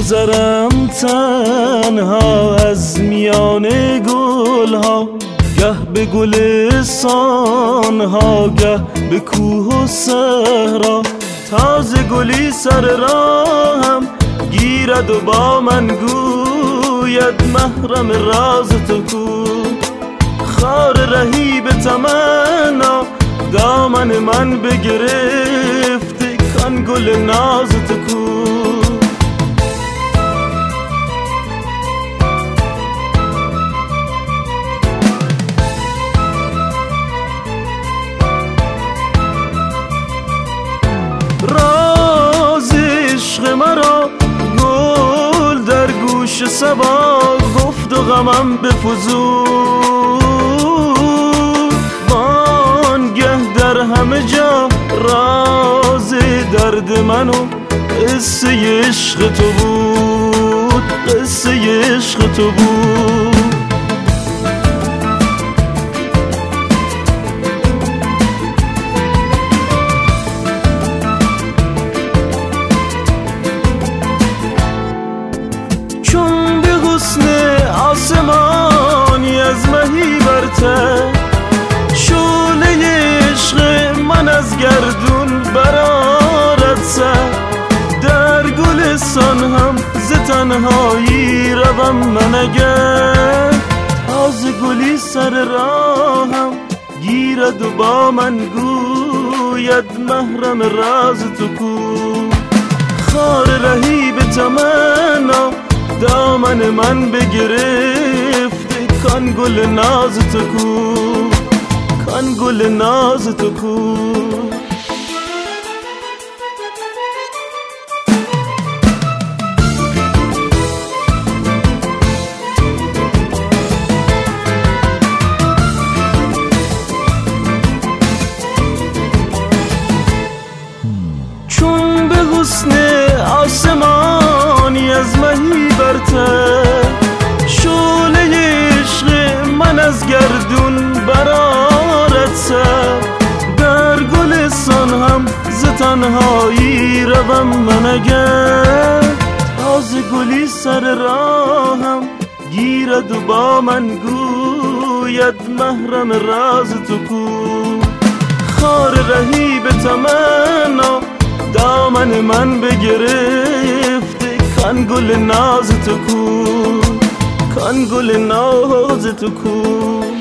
میگذرم تنها از میان گلها، گه به گلستان ها گه به کوه و صحرا. تازه گلی سر راهم گیرد و با من گوید محرم راز تو کو. خار رهی به تمنا دامن من بگرفت، کان گل ناز تو کو. راز عشق مرا گل در گوش صبا گفت و غمم بفزود. وانگه در همه جا راز درد من و قصه عشق تو بود، قصه عشق تو بود. چون به حسن آسمانی از مهی برتر، شعله عشق من از گردون برآرد سر. در گلستان هم ز تنهایی روم من اگر، تازه گلی سر راهم گیرد و با من گوید محرم راز تو کو. خار رهی به تمنا دامن من بگرفت، کان گل ناز تو کو، کان گل ناز تو کو. چون به حسن آسمانی از مهی برتر، شعله عشق من از گردون برآرد سر. در گلستان هم ز تنهایی روم من اگر، تازه گلی سر راهم گیرد و با من گوید محرم راز تو کو. خار رهی به تمنا دامن من بگرفت، کان گل ناز تو کو، کان گل ناز تو کو.